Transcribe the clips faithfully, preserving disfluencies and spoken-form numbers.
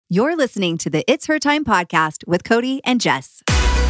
You're listening to the It's Her Time podcast with Cody and Jess.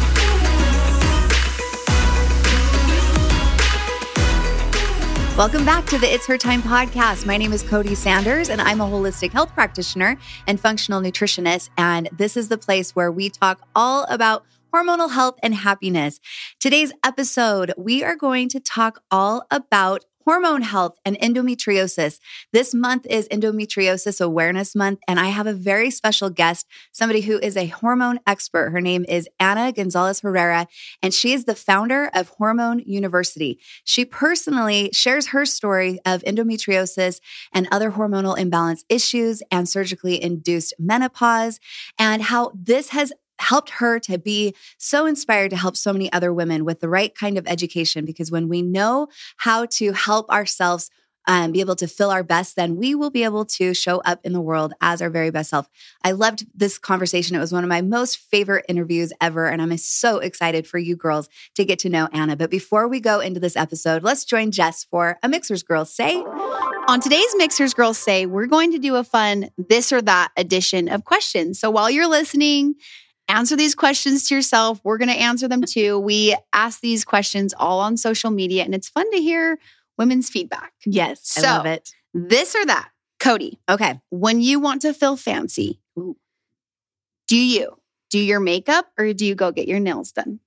Welcome back to the It's Her Time podcast. My name is Cody Sanders, and I'm a holistic health practitioner and functional nutritionist. And this is the place where we talk all about hormonal health and happiness. Today's episode, we are going to talk all about hormone health and endometriosis. This month is Endometriosis Awareness Month, and I have a very special guest, somebody who is a hormone expert. Her name is Ana Gonzalez Herrera, and she is the founder of Hormone University. She personally shares her story of endometriosis and other hormonal imbalance issues and surgically induced menopause, and how this has helped her to be so inspired to help so many other women with the right kind of education. Because when we know how to help ourselves um, be able to feel our best, then we will be able to show up in the world as our very best self. I loved this conversation. It was one of my most favorite interviews ever. And I'm so excited for you girls to get to know Ana. But before we go into this episode, let's join Jess for a Mixers Girls Say. On today's Mixers Girls Say, we're going to do a fun this or that edition of questions. So while you're listening, answer these questions to yourself. We're going to answer them too. We ask these questions all on social media, and it's fun to hear women's feedback. Yes, so, I love it. This or that. Cody. Okay. When you want to feel fancy, Ooh. do you do your makeup or do you go get your nails done?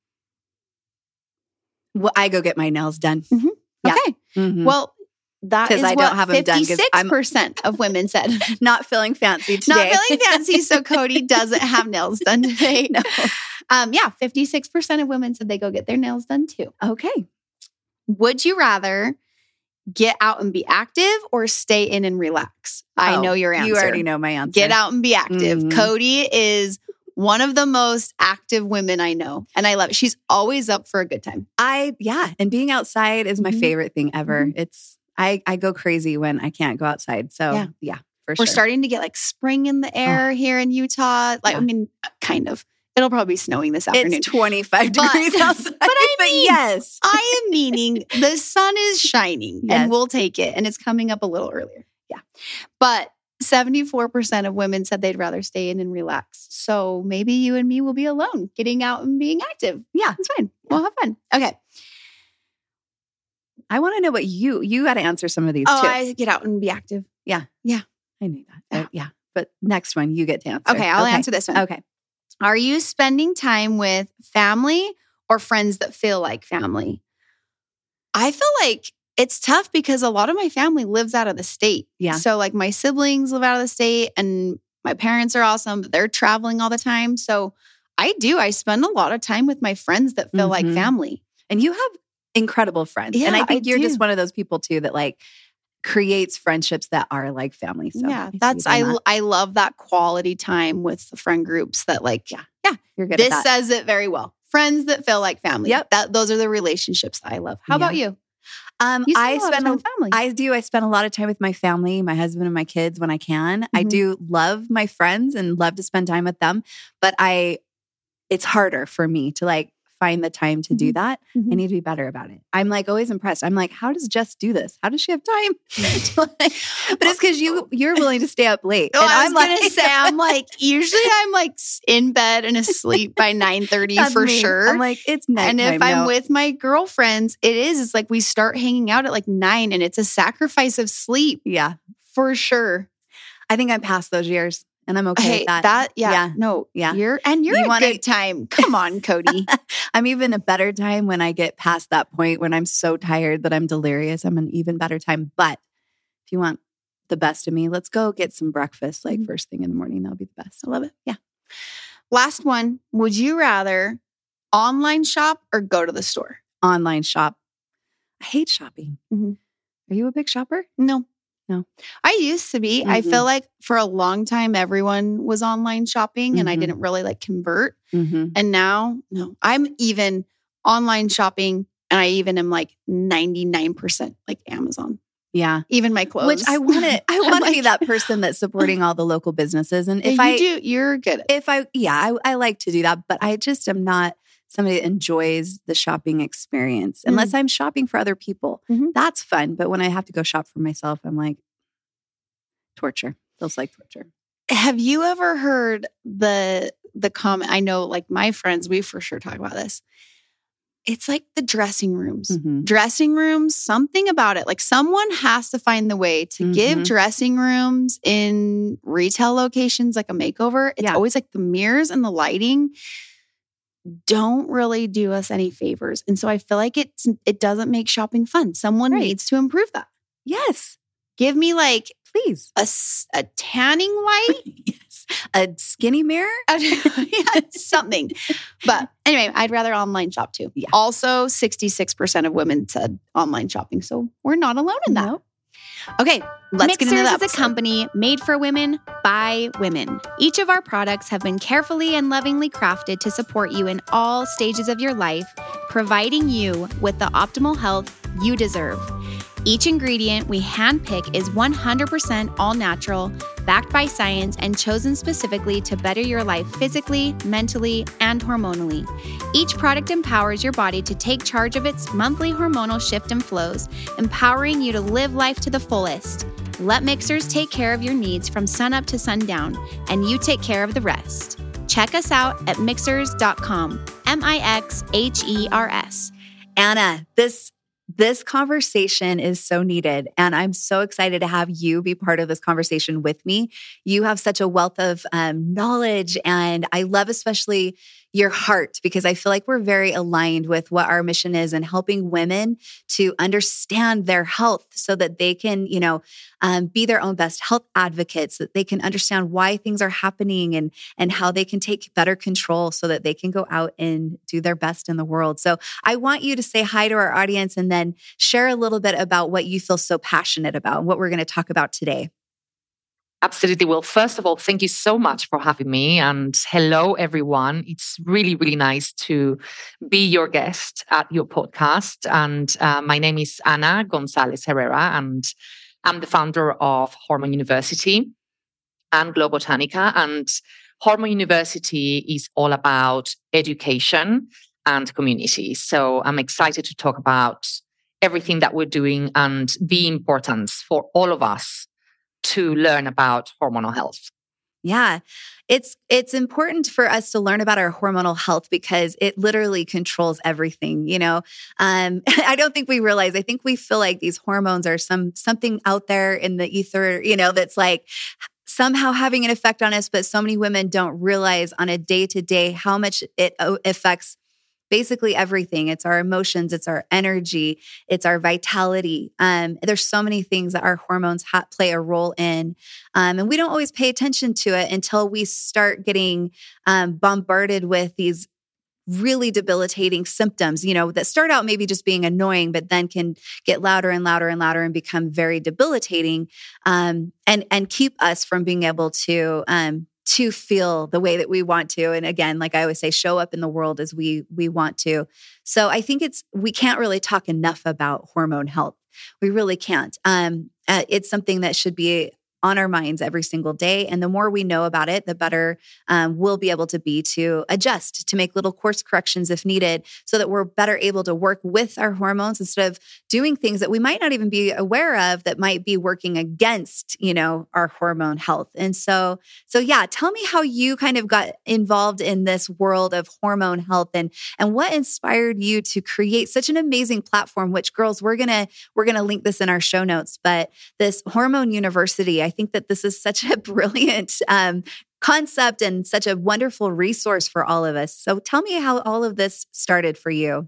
Well, I go get my nails done. Mm-hmm. Yeah. Okay. Mm-hmm. Well, that is I what don't have them done fifty-six percent of women said. Not feeling fancy today. Not feeling fancy, so Cody doesn't have nails done today. No. Um, yeah, fifty-six percent of women said they go get their nails done too. Okay. Would you rather get out and be active or stay in and relax? I Oh, know your answer. You already know my answer. Get out and be active. Mhm. Cody is one of the most active women I know, and I love it. She's always up for a good time. I, yeah. And being outside is my Mhm. favorite thing ever. Mhm. It's, I, I go crazy when I can't go outside. So Yeah. yeah, for We're sure. starting to get like spring in the air here in Utah. Like, Yeah. I mean, kind of. It'll probably be snowing this afternoon. It's twenty-five But- degrees outside. but I mean- yes. I am meaning the sun is shining Yes. and we'll take it. And it's coming up a little earlier. Yeah. But seventy-four percent of women said they'd rather stay in and relax. So maybe you and me will be alone, getting out and being active. Yeah. It's fine. We'll have fun. Okay. I want to know what you, you got to answer some of these Oh, too. I get out and be active. I knew that. Yeah. Uh, yeah. But next one, you get to answer. Okay. I'll answer this one. Okay. Are you spending time with family or friends that feel like family? I feel like it's tough because a lot of my family lives out of the state. Yeah. So like my siblings live out of the state and my parents are awesome, but they're traveling all the time. So I do. I spend a lot of time with my friends that feel like Mhm. family. And you have incredible friends. and Yeah, I think I you're do. just one of those people too that like creates friendships that are like family. So yeah. I see That's, you I, doing that. I love that quality time with the friend groups that like, Yeah. yeah, You're good this at that. says it very well. Friends that feel like family. Yep. That those are the relationships that I love. How about you? Um, You I spend a lot of spend time a, with family. I do. I spend a lot of time with my family, my husband and my kids when I can. I Mhm. do love my friends and love to spend time with them, but I, it's harder for me to like find the time to do Mhm. that. Mhm. I need to be better about it. I'm like always impressed. I'm like, how does Jess do this? How does she have time? to, like, but it's because you you're willing to stay up late. Oh, and I was I'm gonna like, say, I'm like, usually I'm like s- in bed and asleep by nine thirty that's for me. sure. I'm like, it's nighttime. and if I'm no. with my girlfriends, it is. It's like we start hanging out at like nine, and it's a sacrifice of sleep yeah, for sure. I think I'm past those years, and I'm okay Hey, with that. that, yeah, Yeah. no, Yeah. you're and you're You a wanna- good time. Come on, Cody. I'm even a better time when I get past that point when I'm so tired that I'm delirious. I'm an even better time. But if you want the best of me, let's go get some breakfast like Mhm. first thing in the morning. That'll be the best. I love it. Yeah. Last one. Would you rather online shop or go to the store? Online shop. I hate shopping. Mhm. Are you a big shopper? No. No. I used to be. I Mm-mm. feel like for a long time, everyone was online shopping and I Mhm. didn't really like convert. Mm-hmm. And now, no, I'm even online shopping and I even am like ninety-nine percent like Amazon. Yeah. Even my clothes. Which I want to, I I'm want to be like- that person that's supporting all the local businesses. And if you I, do, you're good. if I, yeah, I, I like to do that, but I just am not somebody that enjoys the shopping experience unless I'm shopping for other people. Mhm. That's fun. But when I have to go shop for myself, I'm like, torture. Feels like torture. Have you ever heard the the comment? I know, like my friends, we for sure talk about this. It's like the dressing rooms. Mm-hmm. Dressing rooms, something about it. Like someone has to find the way to Mm-hmm. give dressing rooms in retail locations like a makeover. It's Yeah. always like the mirrors and the lighting don't really do us any favors. And so I feel like it's, it doesn't make shopping fun. Someone Right. needs to improve that. Yes, Give me like please. a, s- a tanning light. Yes. A skinny mirror? Yeah, something. But anyway, I'd rather online shop too. Yeah. Also, sixty-six percent of women said online shopping. So we're not alone in that. Nope. Okay, let's get into Mixers that. is a company made for women by women. Each of our products have been carefully and lovingly crafted to support you in all stages of your life, providing you with the optimal health you deserve. Each ingredient we handpick is one hundred percent all natural, backed by science, and chosen specifically to better your life physically, mentally, and hormonally. Each product empowers your body to take charge of its monthly hormonal shift and flows, empowering you to live life to the fullest. Let Mixers take care of your needs from sunup to sundown, and you take care of the rest. Check us out at mixers dot com, M I X H E R S. Anna, this This conversation is so needed, and I'm so excited to have you be part of this conversation with me. You have such a wealth of um, knowledge, and I love especially your heart, because I feel like we're very aligned with what our mission is and helping women to understand their health so that they can, you know, um, be their own best health advocates, that they can understand why things are happening and, and how they can take better control so that they can go out and do their best in the world. So I want you to say hi to our audience and then share a little bit about what you feel so passionate about and what we're going to talk about today. Absolutely. Well, first of all, thank you so much for having me. And hello, everyone. It's really, really nice to be your guest at your podcast. And uh, my name is Ana Gonzalez Herrera, and I'm the founder of Hormone University and Globotanica. And Hormone University is all about education and community. So I'm excited to talk about everything that we're doing and the importance for all of us to learn about hormonal health. Yeah, it's it's important for us to learn about our hormonal health because it literally controls everything. You know, um, I don't think we realize. I think we feel like these hormones are some something out there in the ether. You know, that's like somehow having an effect on us, but so many women don't realize on a day to day how much it affects basically everything. It's our emotions, it's our energy, it's our vitality. Um, there's so many things that our hormones ha- play a role in. Um, and we don't always pay attention to it until we start getting um, bombarded with these really debilitating symptoms, you know, that start out maybe just being annoying, but then can get louder and louder and louder and become very debilitating um, and, and keep us from being able to um, to feel the way that we want to. And again, like I always say, show up in the world as we we want to. So I think it's, we can't really talk enough about hormone health. We really can't. Um, uh, it's something that should be on our minds every single day. And the more we know about it, the better um, we'll be able to be to adjust, to make little course corrections if needed, so that we're better able to work with our hormones instead of doing things that we might not even be aware of that might be working against, you know, our hormone health. And so, so yeah, tell me how you kind of got involved in this world of hormone health and, and what inspired you to create such an amazing platform, which girls, we're going to, we're going to link this in our show notes, but this Hormone University, I I think that this is such a brilliant um, concept and such a wonderful resource for all of us. So tell me how all of this started for you.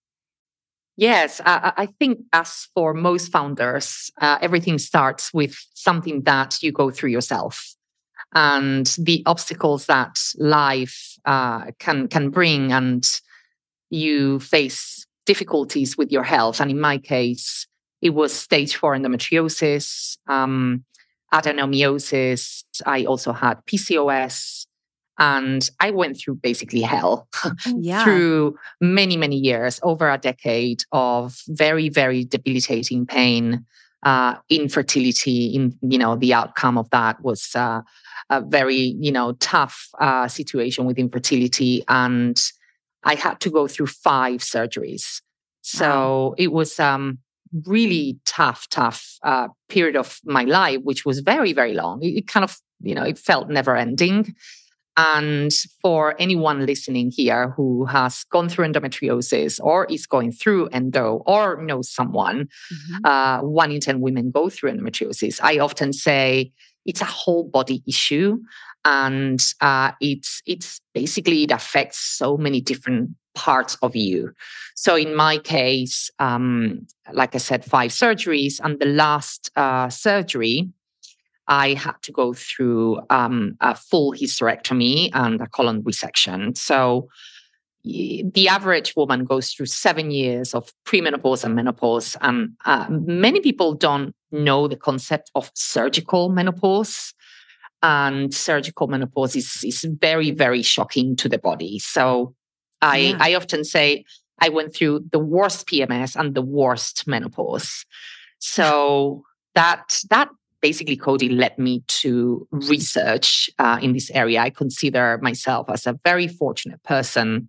Yes, I, I think as for most founders, uh, everything starts with something that you go through yourself and the obstacles that life uh, can can bring, and you face difficulties with your health. And in my case, it was stage four endometriosis, um, adenomyosis. I also had P C O S, and I went through basically hell Yeah. through many, many years, over a decade of very, very debilitating pain, uh, infertility. In you know, the outcome of that was uh, a very you know tough uh, situation with infertility, and I had to go through five surgeries. So Wow. it was um. really tough, tough uh, period of my life, which was very, very long. It, it kind of you know, it felt never ending. And for anyone listening here who has gone through endometriosis or is going through endo or knows someone, mm-hmm. uh, one in ten women go through endometriosis. I often say it's a whole body issue, and uh, it's it's basically it affects so many different parts of you. So in my case, um, like I said, five surgeries, and the last uh, surgery, I had to go through um, a full hysterectomy and a colon resection. So the average woman goes through seven years of premenopause and menopause. And uh, many people don't know the concept of surgical menopause. And surgical menopause is, is very, very shocking to the body. So I, yeah. I often say I went through the worst P M S and the worst menopause. So that that basically, Cody, led me to research uh, in this area. I consider myself as a very fortunate person.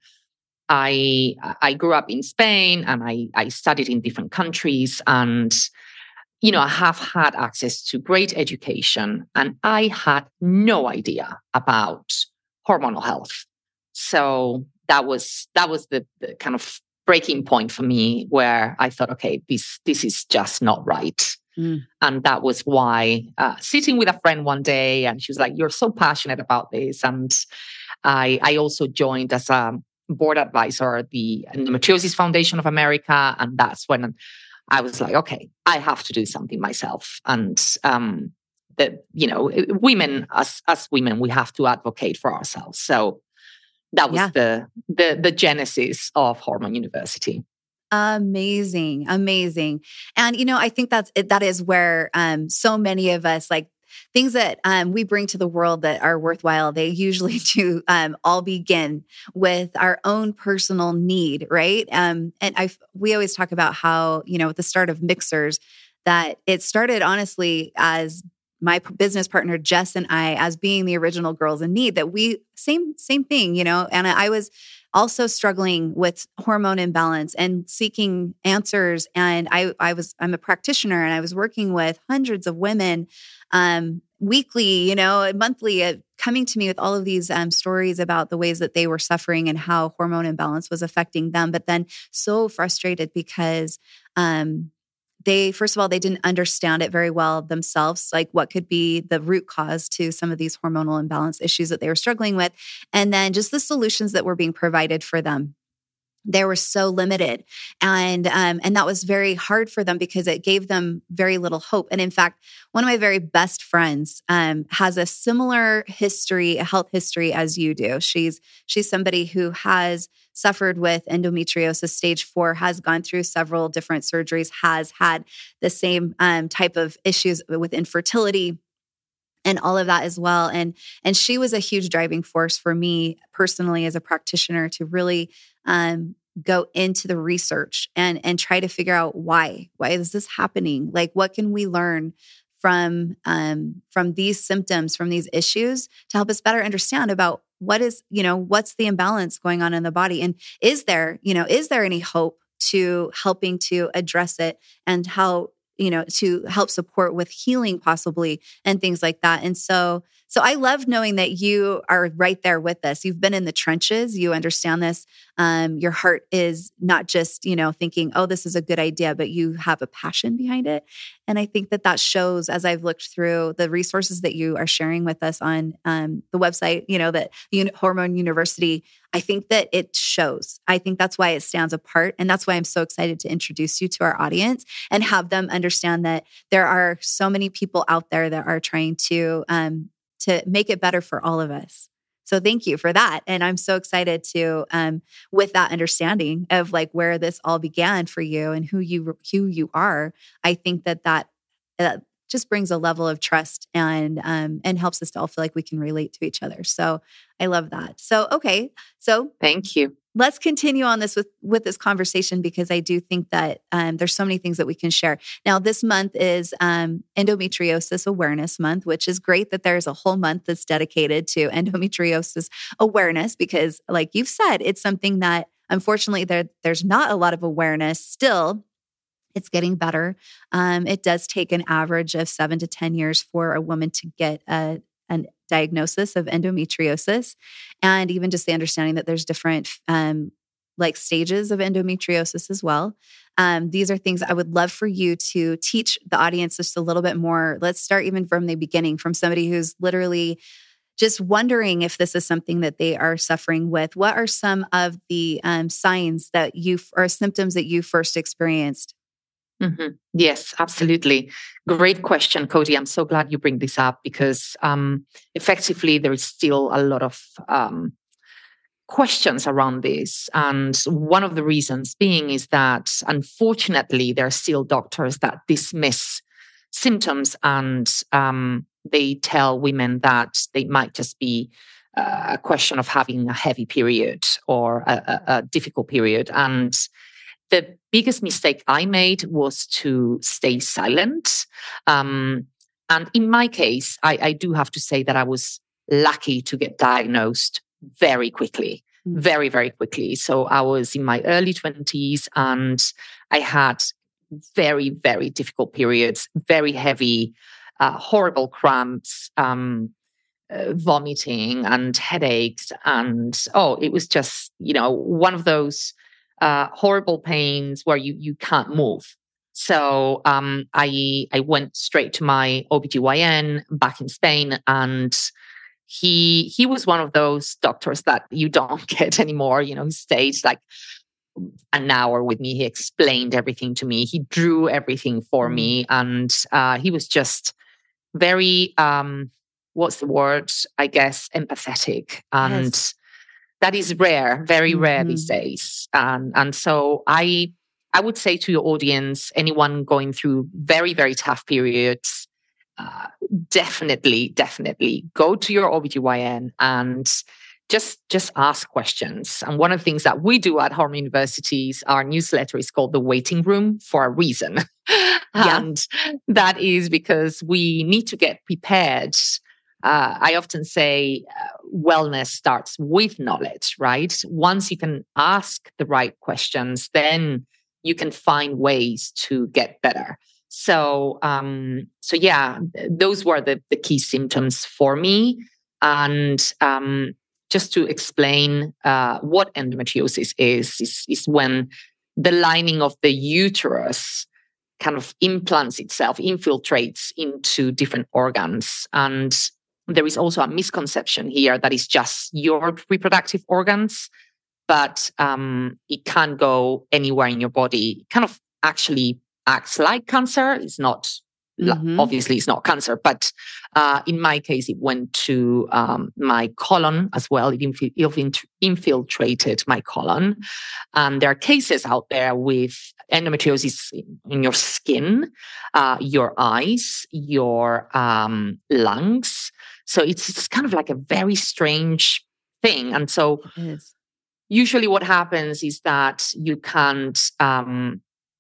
I I grew up in Spain and I, I studied in different countries, and you know, I have had access to great education, and I had no idea about hormonal health. So that was that was the, the kind of breaking point for me, where I thought, okay, this this is just not right. Mm. And that was why uh, sitting with a friend one day, and she was like, "You're so passionate about this." And I, I also joined as a board advisor at the Endometriosis Foundation of America. And that's when I was like, okay, I have to do something myself. And um, that, you know, women, as, as women, we have to advocate for ourselves. So that was yeah. the, the, the genesis of Hormone University. Amazing. Amazing. And, you know, I think that's, that is where um, so many of us, like things that um, we bring to the world that are worthwhile, they usually do um, all begin with our own personal need, right? Um, and I, we always talk about how, you know, at the start of Mixhers, that it started honestly as my business partner, Jess, and I, as being the original girls in need, that we, same, same thing, you know, and I was also struggling with hormone imbalance and seeking answers. And I, I was, I'm a practitioner, and I was working with hundreds of women um, weekly, you know, monthly, uh, coming to me with all of these um, stories about the ways that they were suffering and how hormone imbalance was affecting them. But then so frustrated because um, they, first of all, they didn't understand it very well themselves, like what could be the root cause to some of these hormonal imbalance issues that they were struggling with. And then just the solutions that were being provided for them. They were so limited. And um, and that was very hard for them because it gave them very little hope. And in fact, one of my very best friends um, has a similar history, a health history as you do. She's she's somebody who has suffered with endometriosis stage four, has gone through several different surgeries, has had the same um, type of issues with infertility and all of that as well. And, and she was a huge driving force for me personally as a practitioner to really um, go into the research and, and try to figure out why, why is this happening? Like, what can we learn from, um, from these symptoms, from these issues to help us better understand about what is, you know, what's the imbalance going on in the body? And is there, you know, is there any hope to helping to address it, and how, you know, to help support with healing possibly and things like that. And so, so I love knowing that you are right there with us. You've been in the trenches. You understand this. Um, your heart is not just, you know, thinking, oh, this is a good idea, but you have a passion behind it. And I think that that shows as I've looked through the resources that you are sharing with us on um, the website, you know, that Hormone University, I think that it shows. I think that's why it stands apart. And that's why I'm so excited to introduce you to our audience and have them understand that there are so many people out there that are trying to, um, to make it better for all of us. So thank you for that. And I'm so excited to, um, with that understanding of like where this all began for you and who you, who you are. I think that that, uh, just brings a level of trust and, um, and helps us to all feel like we can relate to each other. So I love that. So, okay. So thank you. Let's continue on this with, with this conversation, because I do think that um, there's so many things that we can share. Now, this month is um, Endometriosis Awareness Month, which is great that there's a whole month that's dedicated to endometriosis awareness, because like you've said, it's something that unfortunately there, there's not a lot of awareness still. It's getting better. Um, it does take an average of seven to ten years for a woman to get a a diagnosis of endometriosis, and even just the understanding that there's different um, like stages of endometriosis as well. Um, these are things I would love for you to teach the audience just a little bit more. Let's start even from the beginning, from somebody who's literally just wondering if this is something that they are suffering with. What are some of the um, signs that you or symptoms that you first experienced? Mm-hmm. Yes, absolutely. Great question, Cody. I'm so glad you bring this up because um, effectively there is still a lot of um, questions around this. And one of the reasons being is that unfortunately, there are still doctors that dismiss symptoms and um, they tell women that they might just be uh, a question of having a heavy period or a, a, a difficult period. And the biggest mistake I made was to stay silent. Um, and in my case, I, I do have to say that I was lucky to get diagnosed very quickly, mm. very, very quickly. So I was in my early twenties and I had very, very difficult periods, very heavy, uh, horrible cramps, um, uh, vomiting and headaches. And, oh, it was just, you know, one of those uh, horrible pains where you, you can't move. So um, I, I went straight to my O B G Y N back in Spain, and he, he was one of those doctors that you don't get anymore. You know, he stayed like an hour with me. He explained everything to me. He drew everything for mm. me. And uh, he was just very, um, what's the word? I guess, empathetic. And yes. that is rare, very mm-hmm. rare these days. Um, and so I, I would say to your audience, anyone going through very, very tough periods, uh, definitely, definitely go to your O B G Y N and just, just ask questions. And one of the things that we do at Hormone University's, our newsletter is called The Waiting Room for a reason. Yeah. And that is because we need to get prepared. Uh, I often say uh, wellness starts with knowledge, right? Once you can ask the right questions, then you can find ways to get better. So, um, so yeah, those were the, the key symptoms for me. And um, just to explain uh, what endometriosis is, is, is when the lining of the uterus kind of implants itself, infiltrates into different organs. And there is also a misconception here that it's just your reproductive organs, but um, it can't go anywhere in your body. It kind of actually acts like cancer. It's not, mm-hmm. obviously it's not cancer, but uh, in my case, it went to um, my colon as well. It inf- infiltrated my colon. And there are cases out there with endometriosis in your skin, uh, your eyes, your um, lungs. So it's, it's kind of like a very strange thing. And so usually what happens is that you can't um,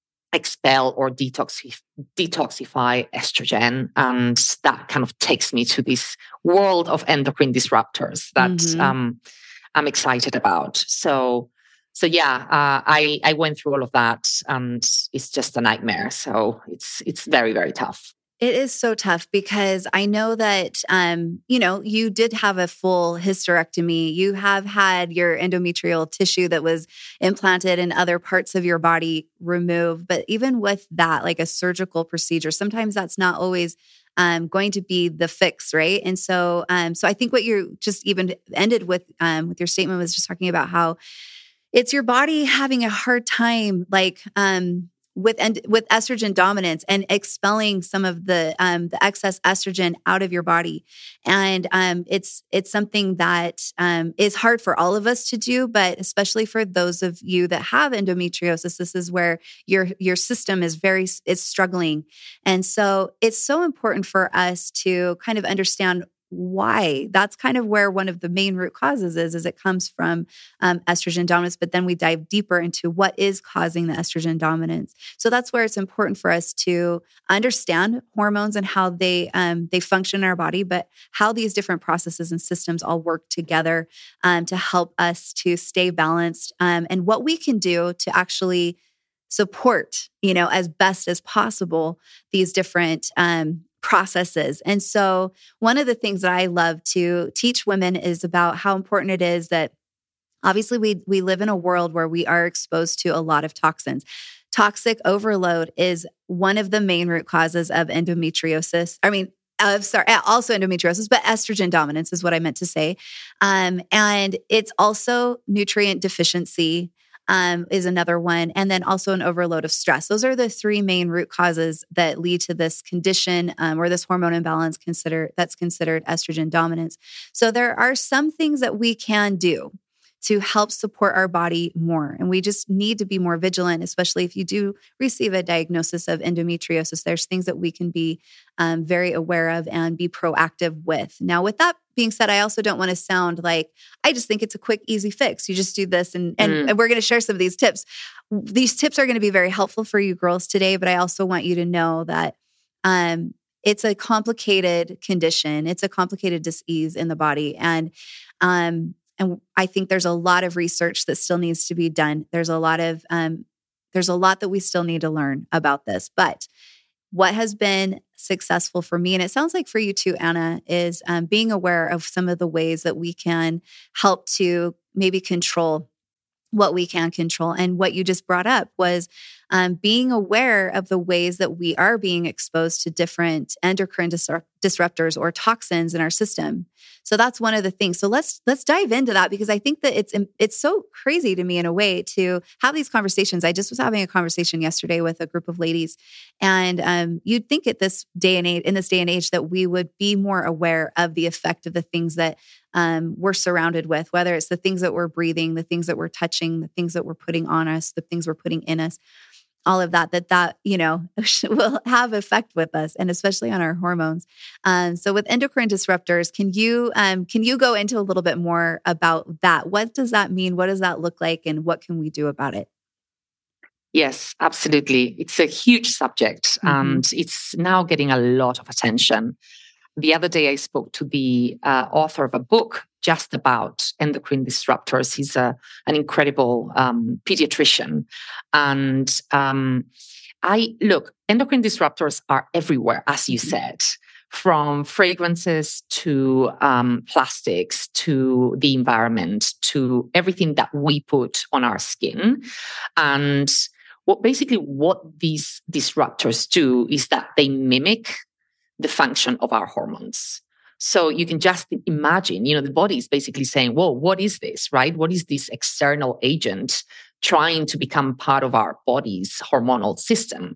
expel or detoxif- detoxify estrogen. And that kind of takes me to this world of endocrine disruptors that mm-hmm. um, I'm excited about. So, so yeah, uh, I, I went through all of that and it's just a nightmare. So it's, it's very, very tough. It is so tough because I know that, um, you know, you did have a full hysterectomy. You have had your endometrial tissue that was implanted and other parts of your body removed. But even with that, like a surgical procedure, sometimes that's not always um, going to be the fix, right? And so, um, so I think what you just even ended with, um, with your statement was just talking about how it's your body having a hard time, like, um, with and with estrogen dominance and expelling some of the um, the excess estrogen out of your body, and um, it's it's something that um, is hard for all of us to do, but especially for those of you that have endometriosis, this is where your your system is very is struggling, and so it's so important for us to kind of understand why. That's kind of where one of the main root causes is, is it comes from um, estrogen dominance, but then we dive deeper into what is causing the estrogen dominance. So that's where it's important for us to understand hormones and how they um, they function in our body, but how these different processes and systems all work together um, to help us to stay balanced um, and what we can do to actually support, you know, as best as possible, these different um processes. And so one of the things that I love to teach women is about how important it is that obviously we we live in a world where we are exposed to a lot of toxins. Toxic overload is one of the main root causes of endometriosis. I mean, of sorry, also endometriosis, but estrogen dominance is what I meant to say. Um, and it's also nutrient deficiency. Um, is another one. And then also an overload of stress. Those are the three main root causes that lead to this condition um, or this hormone imbalance consider, that's considered estrogen dominance. So there are some things that we can do to help support our body more. And we just need to be more vigilant, especially if you do receive a diagnosis of endometriosis. There's things that we can be um, very aware of and be proactive with. Now, with that being said, I also don't want to sound like, I just think it's a quick, easy fix. You just do this and, and, mm. and we're going to share some of these tips. These tips are going to be very helpful for you girls today, but I also want you to know that um, it's a complicated condition. It's a complicated disease in the body. And um, And I think there's a lot of research that still needs to be done. There's a lot of, um, there's a lot that we still need to learn about this. But what has been successful for me, and it sounds like for you too, Anna, is um, being aware of some of the ways that we can help to maybe control what we can control. And what you just brought up was um, being aware of the ways that we are being exposed to different endocrine disrupt- disruptors or toxins in our system. So that's one of the things. So let's let's dive into that, because I think that it's it's so crazy to me in a way to have these conversations. I just was having a conversation yesterday with a group of ladies, and um, you'd think at this day and age, in this day and age, that we would be more aware of the effect of the things that um, we're surrounded with, whether it's the things that we're breathing, the things that we're touching, the things that we're putting on us, the things we're putting in us. All of that, that, that, you know, will have effect with us, and especially on our hormones. Um, so with endocrine disruptors, can you, um, can you go into a little bit more about that? What does that mean? What does that look like? And what can we do about it? Yes, absolutely. It's a huge subject, mm-hmm. and it's now getting a lot of attention. The other day, I spoke to the uh, author of a book just about endocrine disruptors. He's a, an incredible um, pediatrician. And um, I look, endocrine disruptors are everywhere, as you said, from fragrances to um, plastics to the environment to everything that we put on our skin. And what basically what these disruptors do is that they mimic the function of our hormones. So you can just imagine, you know, the body is basically saying, whoa, what is this, right? What is this external agent trying to become part of our body's hormonal system?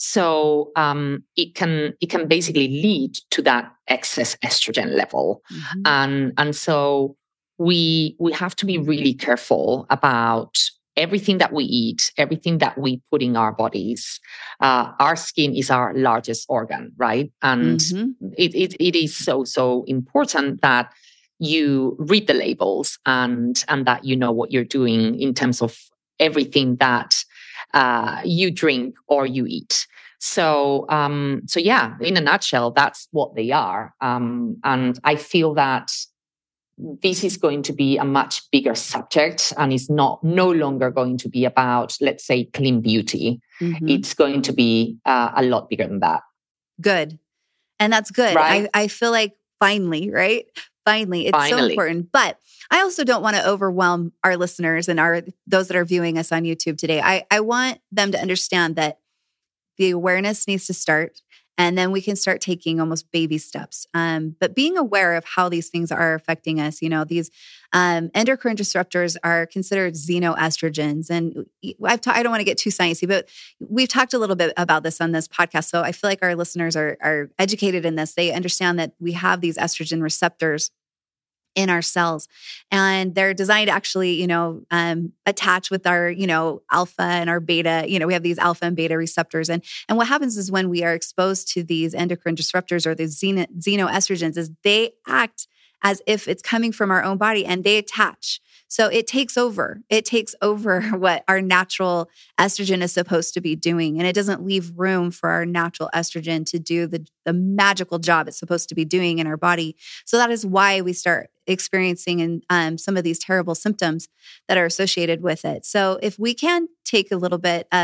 So um, it can it can basically lead to that excess estrogen level. Mm-hmm. And, and so we we have to be really careful about everything that we eat, everything that we put in our bodies. Uh, our skin is our largest organ, right? And mm-hmm. it, it it is so, so important that you read the labels and, and that you know what you're doing in terms of everything that uh, you drink or you eat. So, um, so yeah, in a nutshell, that's what they are. Um, and I feel that this is going to be a much bigger subject, and it's not no longer going to be about, let's say, clean beauty. Mm-hmm. It's going to be uh, a lot bigger than that. Good. And that's good. Right? I, I feel like finally, right? Finally, it's finally. so important. But I also don't want to overwhelm our listeners and our those that are viewing us on YouTube today. I, I want them to understand that the awareness needs to start. And then we can start taking almost baby steps. Um, but being aware of how these things are affecting us, you know, these um, endocrine disruptors are considered xenoestrogens. And I've ta- I don't want to get too sciencey, but we've talked a little bit about this on this podcast. So I feel like our listeners are, are educated in this. They understand that we have these estrogen receptors in our cells, and they're designed to actually, you know, um, attach with our, you know, alpha and our beta. You know, we have these alpha and beta receptors, and and what happens is when we are exposed to these endocrine disruptors or these xeno, xenoestrogens, is they act as if it's coming from our own body, and they attach. So it takes over. It takes over what our natural estrogen is supposed to be doing. And it doesn't leave room for our natural estrogen to do the, the magical job it's supposed to be doing in our body. So that is why we start experiencing in, um, some of these terrible symptoms that are associated with it. So if we can take a little bit of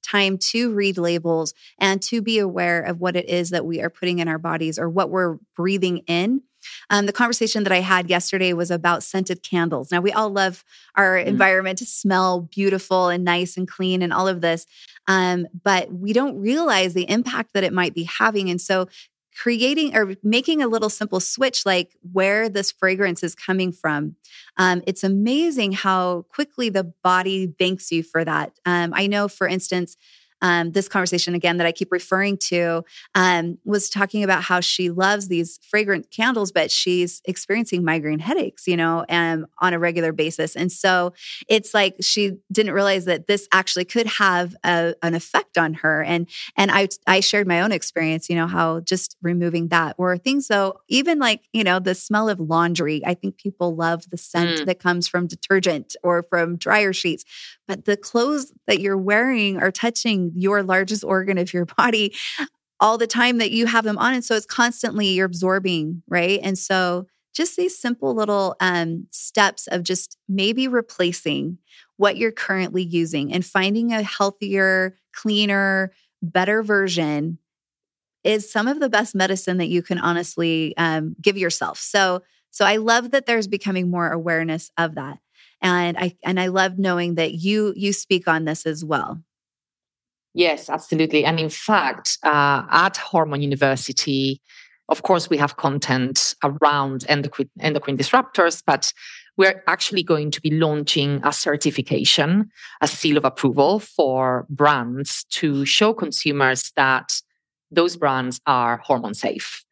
time to read labels and to be aware of what it is that we are putting in our bodies or what we're breathing in. Um, the conversation that I had yesterday was about scented candles. Now, we all love our mm. environment to smell beautiful and nice and clean and all of this, um, but we don't realize the impact that it might be having. And so creating or making a little simple switch, like where this fragrance is coming from. Um, it's amazing how quickly the body thanks you for that. Um, I know, for instance, Um, this conversation again that I keep referring to um, was talking about how she loves these fragrant candles, but she's experiencing migraine headaches, you know, um, on a regular basis. And so it's like she didn't realize that this actually could have a, an effect on her. And and I I shared my own experience, you know, how just removing that or things though, even like, you know, the smell of laundry. I think people love the scent mm. that comes from detergent or from dryer sheets. But the clothes that you're wearing are touching your largest organ of your body all the time that you have them on. And so it's constantly you're absorbing, right? And so just these simple little um, steps of just maybe replacing what you're currently using and finding a healthier, cleaner, better version is some of the best medicine that you can honestly um, give yourself. So, so I love that there's becoming more awareness of that. And I and I love knowing that you you speak on this as well. Yes, absolutely. And in fact, uh, at Hormone University, of course, we have content around endocrine, endocrine disruptors, but we're actually going to be launching a certification, a seal of approval for brands to show consumers that those brands are hormone safe.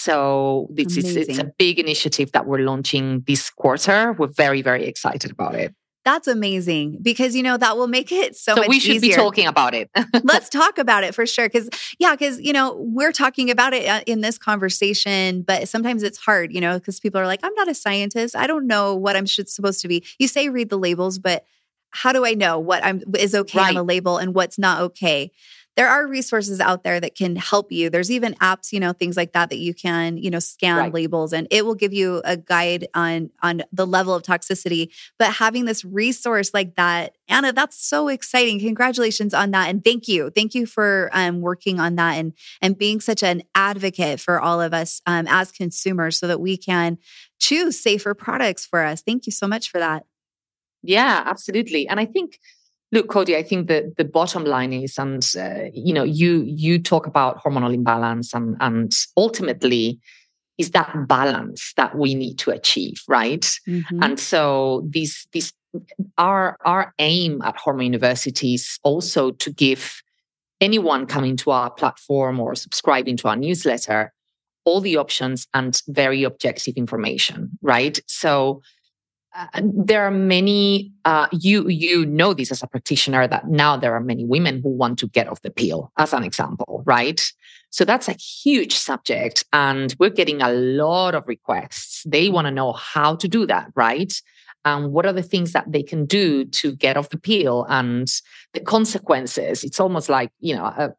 So it's, it's, it's a big initiative that we're launching this quarter. We're very, very excited about it. That's amazing because, you know, that will make it so, so much easier. So we should easier. be talking about it. Let's talk about it for sure. Because, yeah, because, you know, we're talking about it in this conversation, but sometimes it's hard, you know, because people are like, I'm not a scientist. I don't know what I'm should, supposed to be. You say read the labels, but how do I know what I'm is okay right. on a label and what's not okay? There are resources out there that can help you. There's even apps, you know, things like that, that you can, you know, scan right. labels and it will give you a guide on, on the level of toxicity. But having this resource like that, Anna, that's so exciting. Congratulations on that. And thank you. Thank you for um, working on that and, and being such an advocate for all of us um, as consumers so that we can choose safer products for us. Thank you so much for that. Yeah, absolutely. And I think Look, Cody, I think that the bottom line is, and uh, you know, you you talk about hormonal imbalance, and and ultimately, is that balance that we need to achieve, right? Mm-hmm. And so, this this our our aim at Hormone University is also to give anyone coming to our platform or subscribing to our newsletter all the options and very objective information, right? So. Uh, there are many, uh, you you know this as a practitioner, that now there are many women who want to get off the pill, as an example, right? So that's a huge subject and we're getting a lot of requests. They want to know how to do that, right? And um, what are the things that they can do to get off the pill and the consequences. It's almost like, you know, uh,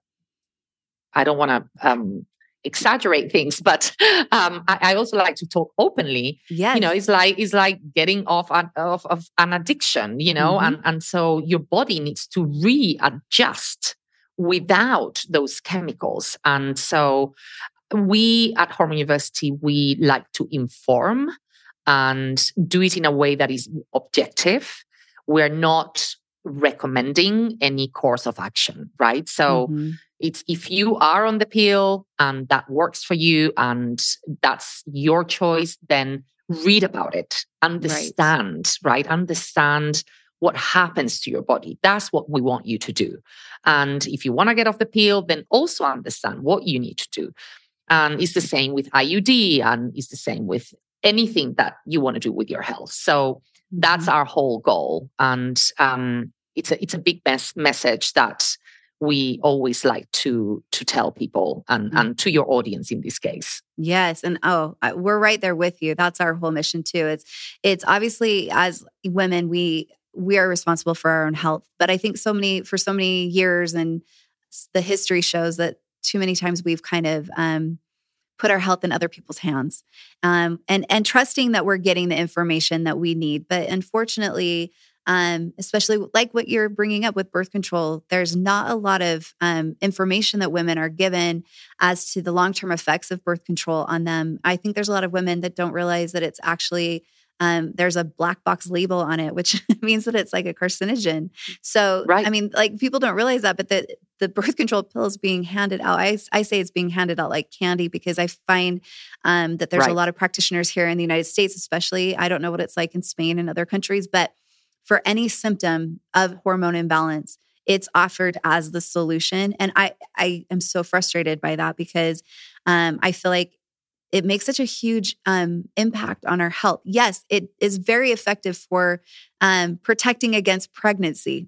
I don't want to... Um, exaggerate things, but um, I, I also like to talk openly. Yes. You know, it's like it's like getting off an, of, of an addiction, you know, mm-hmm. and, and so your body needs to readjust without those chemicals. And so we at Hormone University, we like to inform and do it in a way that is objective. We're not recommending any course of action, right? So mm-hmm. it's if you are on the pill and that works for you and that's your choice, then read about it, understand, right? right? Understand what happens to your body. That's what we want you to do. And if you want to get off the pill, then also understand what you need to do. And it's the same with I U D and it's the same with anything that you want to do with your health. So that's our whole goal. And um, it's a it's a big mes- message that we always like to to tell people and, mm-hmm. and to your audience in this case. Yes. And oh, we're right there with you. That's our whole mission too. It's it's obviously as women, we we are responsible for our own health. But I think so many for so many years and the history shows that too many times we've kind of um, put our health in other people's hands um, and, and trusting that we're getting the information that we need. But unfortunately, um, especially like what you're bringing up with birth control, there's not a lot of um, information that women are given as to the long-term effects of birth control on them. I think there's a lot of women that don't realize that it's actually Um, there's a black box label on it, which means that it's like a carcinogen. So, right. I mean, like people don't realize that, but the, the birth control pill is being handed out. I, I say it's being handed out like candy because I find um, that there's right. a lot of practitioners here in the United States, especially. I don't know what it's like in Spain and other countries, but for any symptom of hormone imbalance, it's offered as the solution. And I, I am so frustrated by that because um, I feel like it makes such a huge um, impact on our health. Yes, it is very effective for um, protecting against pregnancy.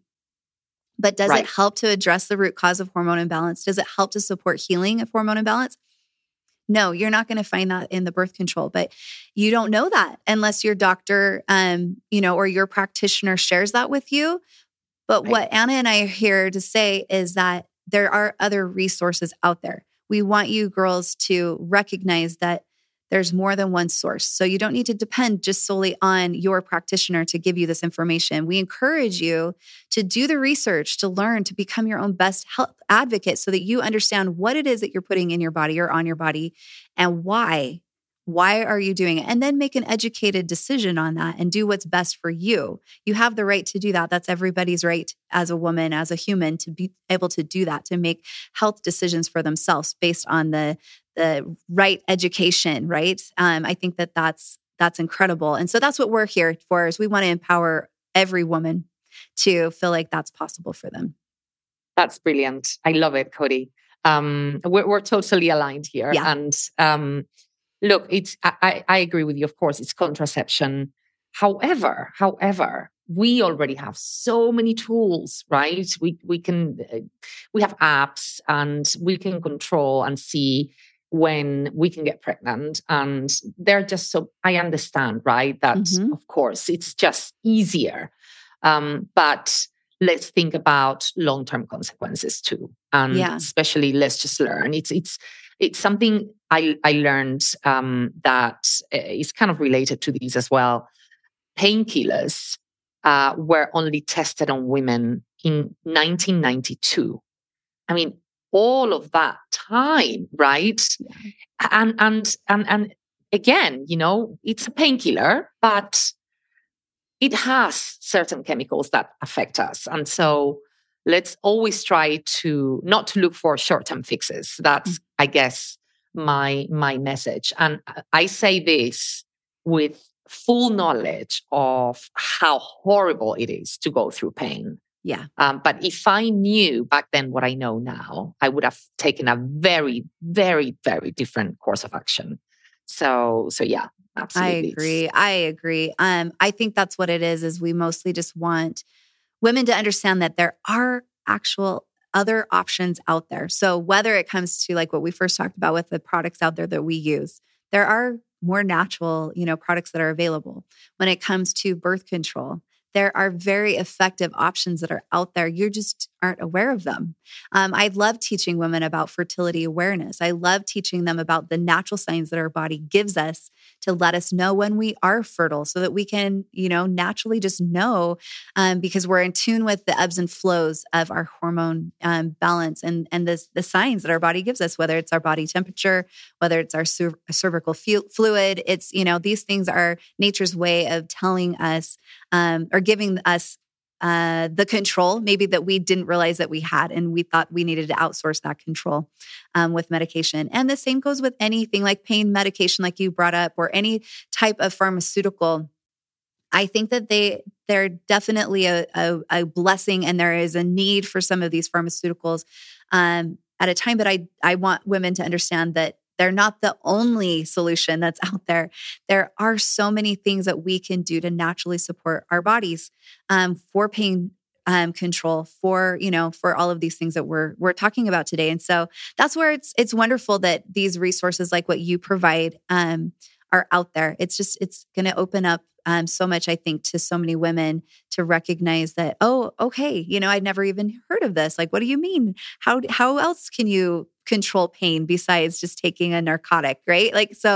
But does right. it help to address the root cause of hormone imbalance? Does it help to support healing of hormone imbalance? No, you're not going to find that in the birth control. But you don't know that unless your doctor, um, you know, or your practitioner shares that with you. But right. what Anna and I are here to say is that there are other resources out there. We want you girls to recognize that there's more than one source. So you don't need to depend just solely on your practitioner to give you this information. We encourage you to do the research, to learn, to become your own best health advocate so that you understand what it is that you're putting in your body or on your body and why. Why are you doing it? And then make an educated decision on that and do what's best for you. You have the right to do that. That's everybody's right as a woman, as a human, to be able to do that, to make health decisions for themselves based on the, the right education, right? Um, I think that that's, that's incredible. And so that's what we're here for, is we want to empower every woman to feel like that's possible for them. That's brilliant. I love it, Cody. Um, we're, we're totally aligned here. Yeah. And um, look, it's I, I agree with you. Of course, it's contraception. However, however, we already have so many tools, right? We we can we have apps and we can control and see when we can get pregnant. And they're just so I understand, right? That Mm-hmm. of course it's just easier. Um, but let's think about long-term consequences too. And Yeah. especially let's just learn. It's it's it's something I, I learned um, that is kind of related to these as well. Painkillers uh, were only tested on women in nineteen ninety-two. I mean, all of that time, right? Yeah. And and and and again, you know, it's a painkiller, but it has certain chemicals that affect us, and so let's always try to not to look for short-term fixes. That's, I guess, my my message. And I say this with full knowledge of how horrible it is to go through pain. Yeah. Um, but if I knew back then what I know now, I would have taken a very, very, very different course of action. So, so yeah, absolutely. I agree. I agree. Um, I think that's what it is, is we mostly just want women to understand that there are actual other options out there. So whether it comes to like what we first talked about with the products out there that we use, there are more natural, you know, products that are available. When it comes to birth control, there are very effective options that are out there. You just aren't aware of them. Um, I love teaching women about fertility awareness. I love teaching them about the natural signs that our body gives us to let us know when we are fertile so that we can, you know, naturally just know um, because we're in tune with the ebbs and flows of our hormone um, balance and, and the, the signs that our body gives us, whether it's our body temperature, whether it's our cer- cervical fu- fluid. It's, you know, these things are nature's way of telling us um, or giving us uh, the control maybe that we didn't realize that we had, and we thought we needed to outsource that control um, with medication. And the same goes with anything like pain medication, like you brought up, or any type of pharmaceutical. I think that they, they're definitely a, a, a blessing, and there is a need for some of these pharmaceuticals um, at a time. But I, I want women to understand that they're not the only solution that's out there. There are so many things that we can do to naturally support our bodies um, for pain um, control, for, you know, for all of these things that we're we're talking about today. And so that's where it's it's wonderful that these resources like what you provide um, are out there. It's just, it's going to open up um, so much, I think, to so many women to recognize that, oh, okay, you know, I'd never even heard of this. Like, what do you mean? How how else can you control pain besides just taking a narcotic, right? Like, so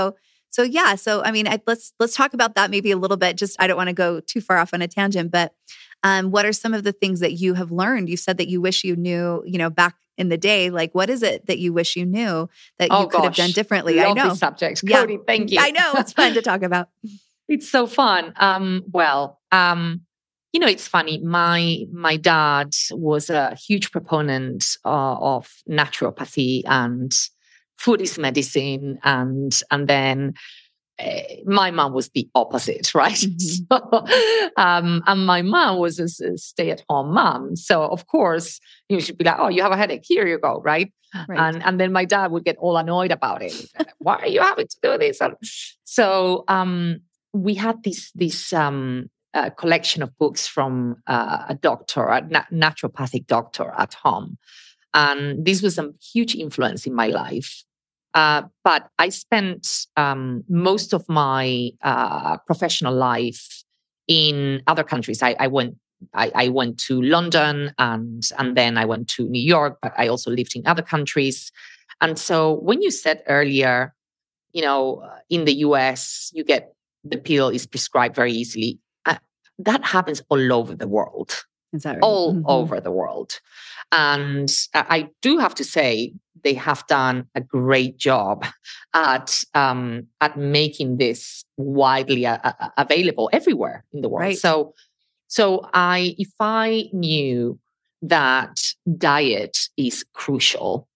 So yeah, so I mean, I, let's let's talk about that maybe a little bit. Just I don't want to go too far off on a tangent, but um, what are some of the things that you have learned? You said that you wish you knew, you know, back in the day. Like, what is it that you wish you knew that oh, you could gosh. have done differently? Love I know this subject, yeah. Cody. Thank you. I know it's fun to talk about. It's so fun. Um, well, um, you know, it's funny. My my dad was a huge proponent uh, of naturopathy and food is medicine, and and then uh, my mom was the opposite, right? Mm-hmm. So, um, and my mom was a, a stay-at-home mom, so of course you should be like, "Oh, you have a headache? Here you go," right? right. And and then my dad would get all annoyed about it. Why are you having to do this? So um, we had this this. Um, A collection of books from uh, a doctor, a na- naturopathic doctor at home. And this was a huge influence in my life. Uh, but I spent um, most of my uh, professional life in other countries. I, I went I, I went to London and, and then I went to New York, but I also lived in other countries. And so when you said earlier, you know, in the U S, you get the pill is prescribed very easily. That happens all over the world, Is that right? all mm-hmm. over the world. And I do have to say, they have done a great job at um, at making this widely uh, available everywhere in the world. Right. So, so I, if I knew that diet is crucial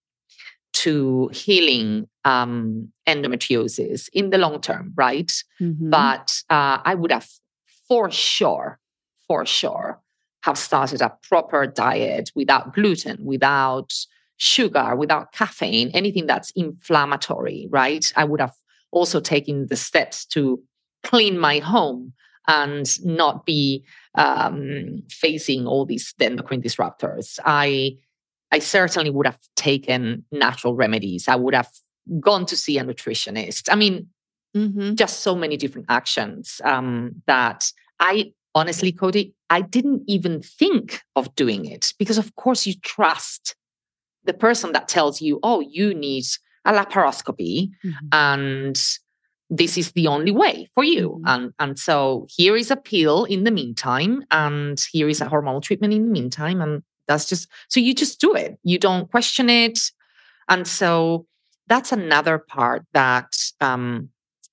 to healing um, endometriosis in the long term, right? Mm-hmm. But uh, I would have for sure, for sure, have started a proper diet without gluten, without sugar, without caffeine, anything that's inflammatory, right? I would have also taken the steps to clean my home and not be um, facing all these endocrine disruptors. I, I certainly would have taken natural remedies. I would have gone to see a nutritionist. I mean, Mm-hmm. just so many different actions um, that I honestly, Cody, I didn't even think of doing it because, of course, you trust the person that tells you, oh, you need a laparoscopy mm-hmm. and this is the only way for you. Mm-hmm. And, and so here is a pill in the meantime, and here is a hormonal treatment in the meantime. And that's just, so you just do it. You don't question it. And so that's another part that, um,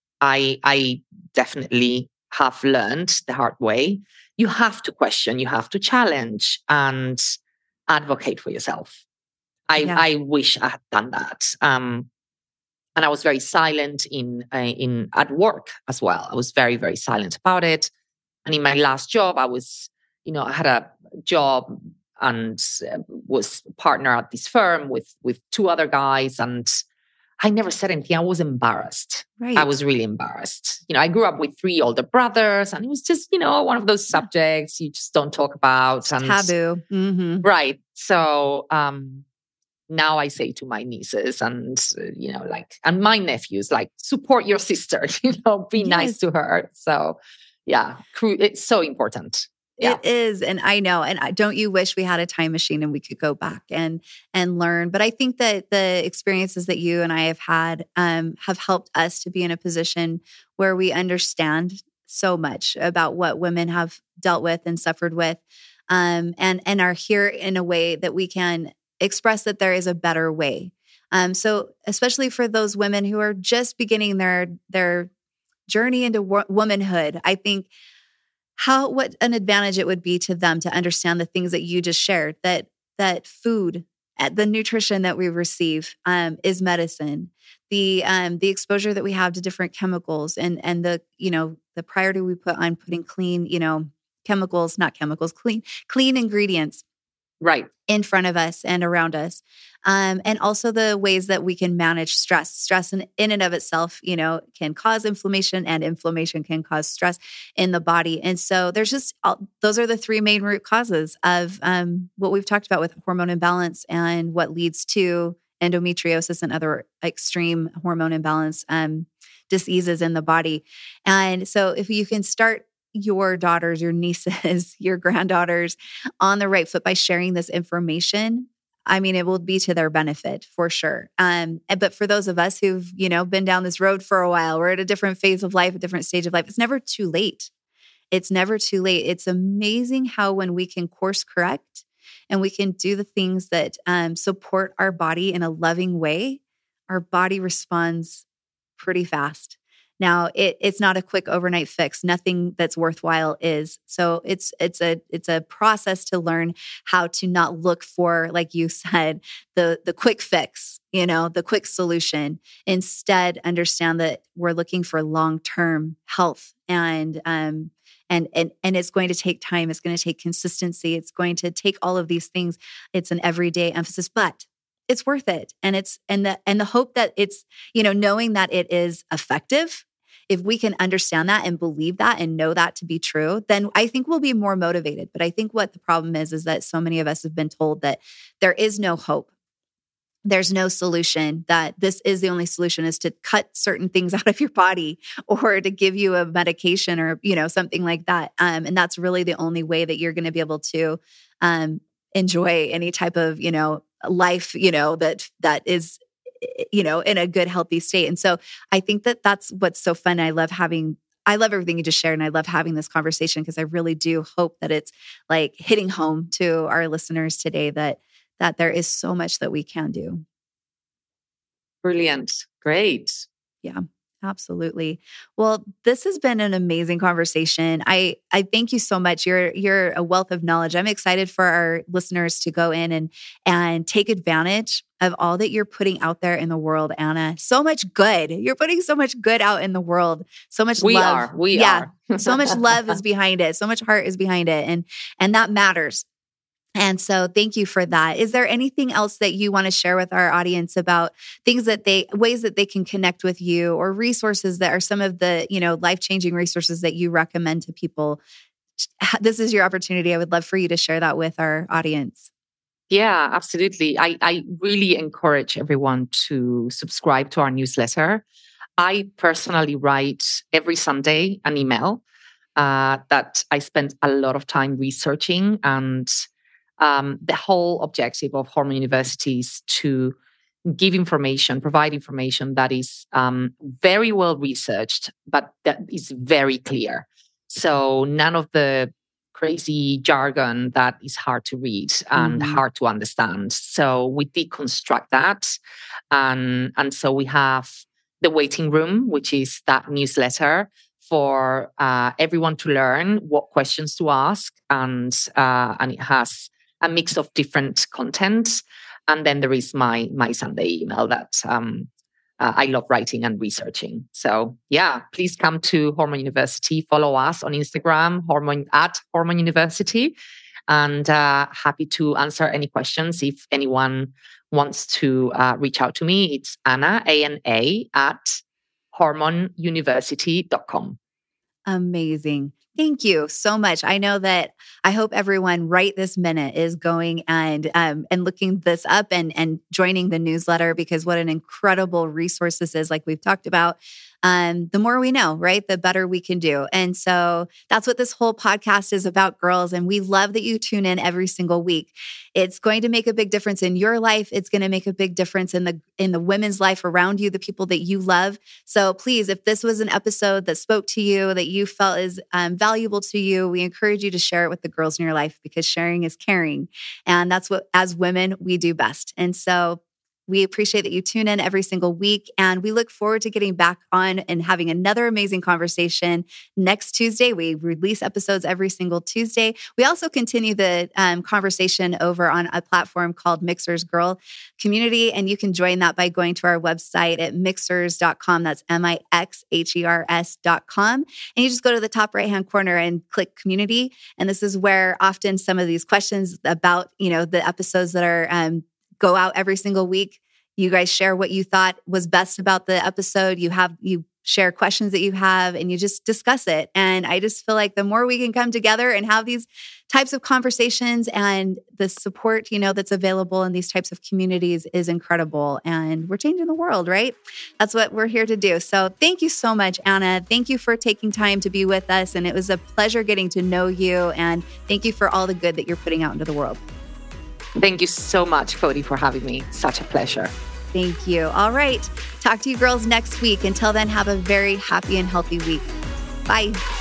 I, I definitely have learned the hard way. You have to question, you have to challenge and advocate for yourself. I, yeah. I wish I had done that. Um, and I was very silent in, uh, in at work as well. I was very, very silent about it. And in my last job, I was, you know, I had a job and uh, was partner at this firm with, with two other guys, and I never said anything. I was embarrassed. Right. I was really embarrassed. You know, I grew up with three older brothers, and it was just, you know, one of those subjects you just don't talk about. And, taboo. Mm-hmm. Right. So um, now I say to my nieces and, uh, you know, like, and my nephews, like, support your sister, you know, be yes. nice to her. So yeah, it's so important. Yeah. It is. And I know, and don't you wish we had a time machine and we could go back and, and learn? But I think that the experiences that you and I have had um, have helped us to be in a position where we understand so much about what women have dealt with and suffered with, um, and, and are here in a way that we can express that there is a better way. Um, so especially for those women who are just beginning their, their journey into wo- womanhood, I think how, what an advantage it would be to them to understand the things that you just shared, that, that food, the nutrition that we receive um, is medicine. The, um, the exposure that we have to different chemicals and, and the, you know, the priority we put on putting clean, you know, chemicals, not chemicals, clean, clean ingredients. Right. In front of us and around us. Um, and also the ways that we can manage stress. Stress in, in and of itself, you know, can cause inflammation, and inflammation can cause stress in the body. And so there's just, those are the three main root causes of um, what we've talked about with hormone imbalance and what leads to endometriosis and other extreme hormone imbalance um, diseases in the body. And so if you can start your daughters, your nieces, your granddaughters on the right foot by sharing this information, I mean, it will be to their benefit for sure. Um, but for those of us who've, you know, been down this road for a while, we're at a different phase of life, a different stage of life. It's never too late. It's never too late. It's amazing how when we can course correct and we can do the things that um, support our body in a loving way, our body responds pretty fast. Now, it, it's not a quick overnight fix. Nothing that's worthwhile is. So it's it's a it's a process to learn how to not look for, like you said, the the quick fix, you know, the quick solution. Instead, understand that we're looking for long-term health, and um and and and it's going to take time. It's going to take consistency. It's going to take all of these things. It's an everyday emphasis, but it's worth it. And it's and the and the hope that it's, you know, knowing that it is effective. If we can understand that and believe that and know that to be true, then I think we'll be more motivated. But I think what the problem is, is that so many of us have been told that there is no hope. There's no solution, that this is the only solution is to cut certain things out of your body or to give you a medication or, you know, something like that. Um, and that's really the only way that you're going to be able to um, enjoy any type of, you know, life, you know, that that is you know, in a good, healthy state. And so I think that that's what's so fun. I love having, I love everything you just shared. And I love having this conversation because I really do hope that it's like hitting home to our listeners today that, that there is so much that we can do. Brilliant. Great. Yeah. Absolutely. Well, this has been an amazing conversation. I, I thank you so much. You're you're a wealth of knowledge. I'm excited for our listeners to go in and and take advantage of all that you're putting out there in the world, Anna. So much good. You're putting so much good out in the world. So much we love. Are. We yeah, are. So much love is behind it. So much heart is behind it. And and that matters. And so thank you for that. Is there anything else that you want to share with our audience about things that they, ways that they can connect with you, or resources that are some of the, you know, life-changing resources that you recommend to people? This is your opportunity. I would love for you to share that with our audience. Yeah, absolutely. I, I really encourage everyone to subscribe to our newsletter. I personally write every Sunday an email uh, that I spend a lot of time researching, and Um, the whole objective of Hormone University is to give information, provide information that is um, very well researched, but that is very clear. So none of the crazy jargon that is hard to read and mm-hmm. hard to understand. So we deconstruct that. And, and so we have the waiting room, which is that newsletter for uh, everyone to learn what questions to ask. And, uh, and it has a mix of different content. And then there is my my Sunday email that um, uh, I love writing and researching. So yeah, please come to Hormone University. Follow us on Instagram, hormone at Hormone University. And uh, happy to answer any questions. If anyone wants to uh, reach out to me, it's Anna, A N A, at hormone university dot com. Amazing. Thank you so much. I know that I hope everyone right this minute is going and um, and looking this up and and joining the newsletter, because what an incredible resource this is, like we've talked about. Um, the more we know, right, the better we can do. And so that's what this whole podcast is about, girls. And we love that you tune in every single week. It's going to make a big difference in your life. It's going to make a big difference in the in the women's life around you, the people that you love. So please, if this was an episode that spoke to you, that you felt is um, valuable to you, we encourage you to share it with the girls in your life, because sharing is caring. And that's what, as women, we do best. And so we appreciate that you tune in every single week, and we look forward to getting back on and having another amazing conversation next Tuesday. We release episodes every single Tuesday. We also continue the um, conversation over on a platform called Mixers Girl Community, and you can join that by going to our website at mixers dot com. That's M I X H E R S dot com. And you just go to the top right-hand corner and click Community. And this is where often some of these questions about, you know, the episodes that are um, go out every single week. You guys share what you thought was best about the episode. You have, you share questions that you have, and you just discuss it. And I just feel like the more we can come together and have these types of conversations, and the support, you know, that's available in these types of communities is incredible. And we're changing the world, right? That's what we're here to do. So thank you so much, Anna. Thank you for taking time to be with us. And it was a pleasure getting to know you. And thank you for all the good that you're putting out into the world. Thank you so much, Cody, for having me. Such a pleasure. Thank you. All right. Talk to you girls next week. Until then, have a very happy and healthy week. Bye.